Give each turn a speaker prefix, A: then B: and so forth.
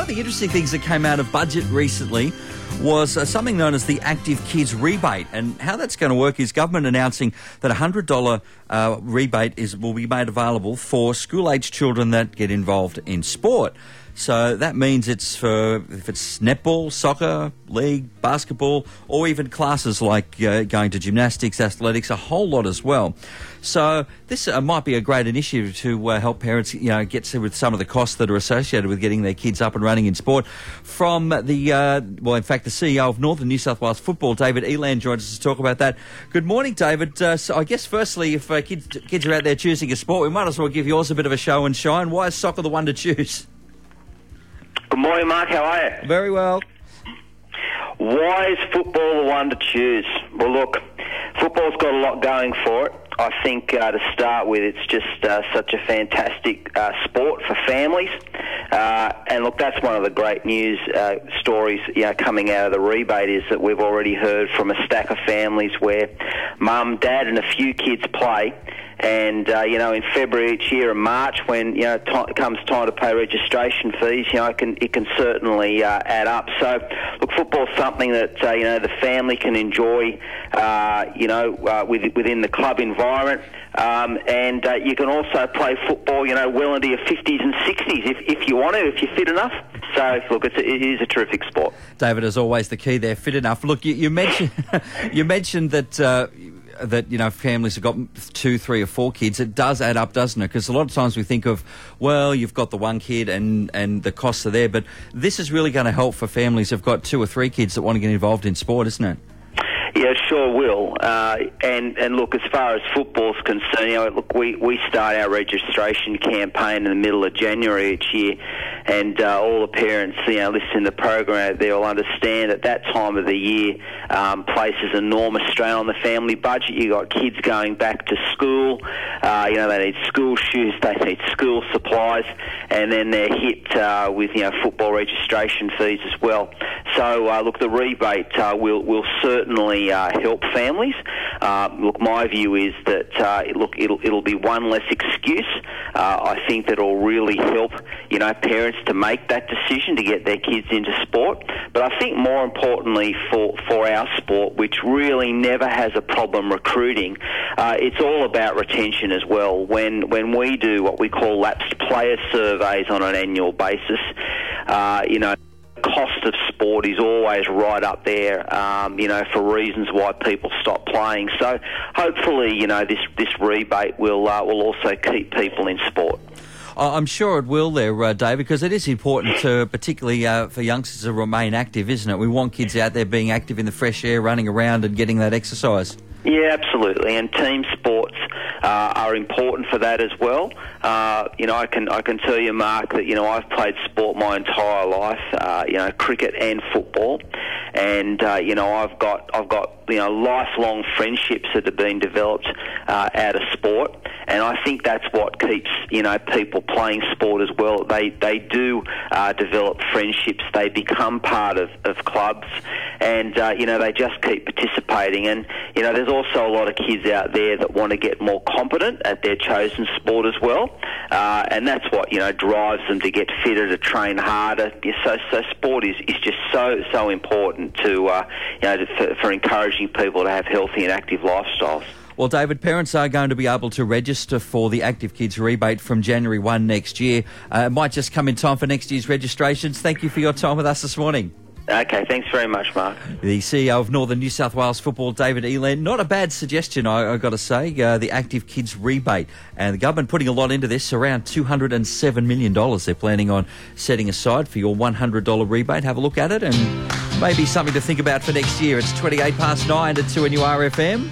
A: the interesting things that came out of budget recently was something known as the Active Kids Rebate. And how that's going to work is government announcing that a $100 rebate will be made available for school-aged children that get involved in sport. So that means it's for, if it's netball, soccer, league, basketball, or even classes like going to gymnastics, athletics, a whole lot as well. So this might be a great initiative to help parents, get to with some of the costs that are associated with getting their kids up and running in sport. From the CEO of Northern New South Wales Football, David Eland, joins us to talk about that. Good morning, David. So I guess firstly, if kids are out there choosing a sport, we might as well give yours a bit of a show and shine. Why is soccer the one to choose?
B: Good morning, Mark. How are you?
A: Very well.
B: Why is football the one to choose? Well, look, football's got a lot going for it. I think to start with, it's just such a fantastic sport for families. And look, that's one of the great news stories coming out of the rebate, is that we've already heard from a stack of families where mum, dad and a few kids play. And, in February each year and March, when, it comes time to pay registration fees, it can certainly add up. So, look, football's something that, the family can enjoy, within the club environment. And you can also play football, well into your 50s and 60s if you want to, if you're fit enough. So, look, it is a terrific sport.
A: David, as always, the key there, fit enough. Look, you mentioned you mentioned that families have got 2, 3 or 4 kids. It does add up, doesn't it? Because a lot of times we think of, well, you've got the one kid and the costs are there, but this is really going to help for families who've got 2 or 3 kids that want to get involved in sport, isn't it?
B: Yeah, sure will. And look, as far as football's concerned, we start our registration campaign in the middle of January each year, and all the parents, listening to the program out there will understand at that time of the year places enormous strain on the family budget. You got kids going back to school, they need school shoes, they need school supplies, and then they're hit with football registration fees as well. So look, the rebate will certainly help families. Look, my view is that it'll be one less excuse. I think that it'll really help parents to make that decision to get their kids into sport. But I think more importantly for our sport, which really never has a problem recruiting, it's all about retention as well. When we do what we call lapsed player surveys on an annual basis, cost of sport is always right up there, for reasons why people stop playing. So hopefully, this rebate will also keep people in sport.
A: I'm sure it will there, Dave, because it is important to, particularly for youngsters, to remain active, isn't it? We want kids out there being active in the fresh air, running around and getting that exercise.
B: Yeah, absolutely, and team sports are important for that as well. I can tell you, Mark, that I've played sport my entire life, cricket and football, and I've got lifelong friendships that have been developed out of sport, and I think that's what keeps people playing sport as well. They do develop friendships. They become part of clubs, and they just keep participating. And there's also a lot of kids out there that want to get more competent at their chosen sport as well, and that's what drives them to get fitter, to train harder. So sport is just so important to for encouraging people to have healthy and active lifestyles.
A: Well, David, parents are going to be able to register for the Active Kids rebate from January 1 next year. It might just come in time for next year's registrations. Thank you for your time with us this morning.
B: Okay, thanks very much, Mark.
A: The CEO of Northern New South Wales Football, David Eland. Not a bad suggestion, I've got to say, the Active Kids rebate. And the government putting a lot into this, around $207 million they're planning on setting aside for your $100 rebate. Have a look at it and maybe something to think about for next year. It's 9:28 to 2 NURFM.